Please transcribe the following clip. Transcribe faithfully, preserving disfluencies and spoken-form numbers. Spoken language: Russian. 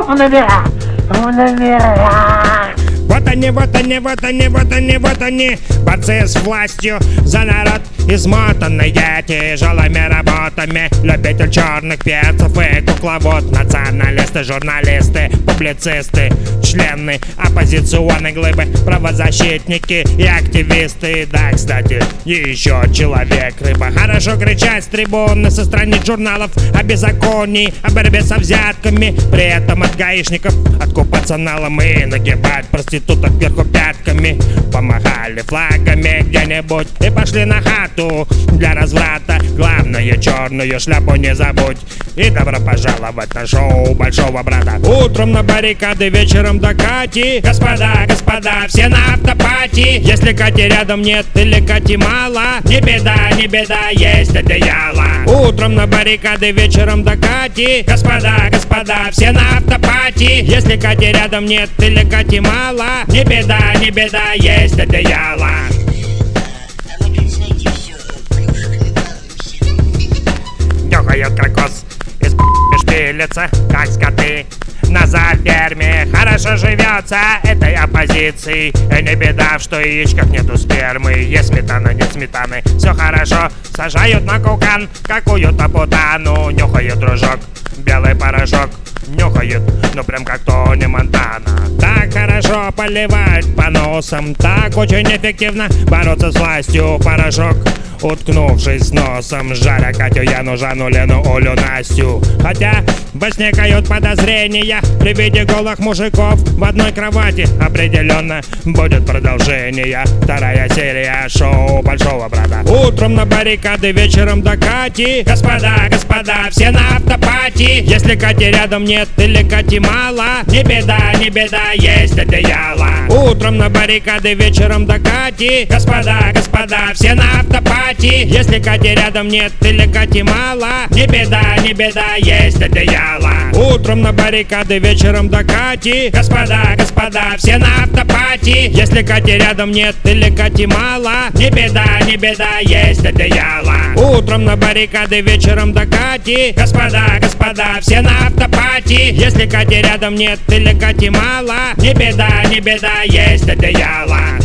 Он наверх! Он наверх! Вот они, вот они, вот они, вот они, вот они, борцы с властью за народ, измотанные тяжелыми работами. Любитель черных перцев и кукловод, националисты, журналисты, публицисты, члены оппозиционной глыбы, правозащитники и активисты. Да, кстати, еще человек-рыба. Хорошо кричать с трибуны, со страниц журналов о беззаконии, о борьбе со взятками. При этом от гаишников откупаться налом и нагибать проституток вверху пятками. Помахали флагами где-нибудь и пошли на хату для разврата. Главное, черную шляпу не забудь. И добро пожаловать на шоу Большого Брата. Утром на баррикады, вечером до Кати. Господа, господа, все на автопати. Если Кати рядом нет или Кати мало, не беда, не беда, есть одеяло. Утром на баррикады, вечером до Кати. Господа, господа, все на автопати. Если Кати рядом нет или Кати мало, не беда, не беда, есть одеяло. Нюхают крокос, из шпилятся, как скоты. На ферме хорошо живется этой оппозиции. И не беда, что яичках нету спермы. Есть сметана, нет сметаны, все хорошо. Сажают на кукан какую-то путану. Нюхают дружок, белый порошок. Нюхают, ну прям как Тони Монтана. Так хорошо поливать по носам, так очень эффективно бороться с властью. Порошок, уткнувшись носом, жаря Катю, Яну, Жанну, Лену, Олю, Настю. Хотя возникают подозрения при виде голых мужиков в одной кровати. Определенно будет продолжение. Вторая серия шоу Большого Брата. Утром на баррикады, вечером до Кати. Господа, господа, все на автопати. Если Кати рядом нет или Кати мало, не беда, не беда, есть одеяло. Утром на баррикады, вечером до Кати. Господа, господа, все на автопати. Если Кати рядом нет или Кати мало, не беда, не беда, есть одеяло. Утром на баррикады, вечером до Кати. Господа, господа, все на автопати. Если Кати рядом нет или Кати мало, не беда, не беда, есть одеяло. Утром на баррикады, вечером до Кати. Господа, господа, все на автопати. Если Кати рядом нет или Кати мало, не беда, не беда, есть одеяло.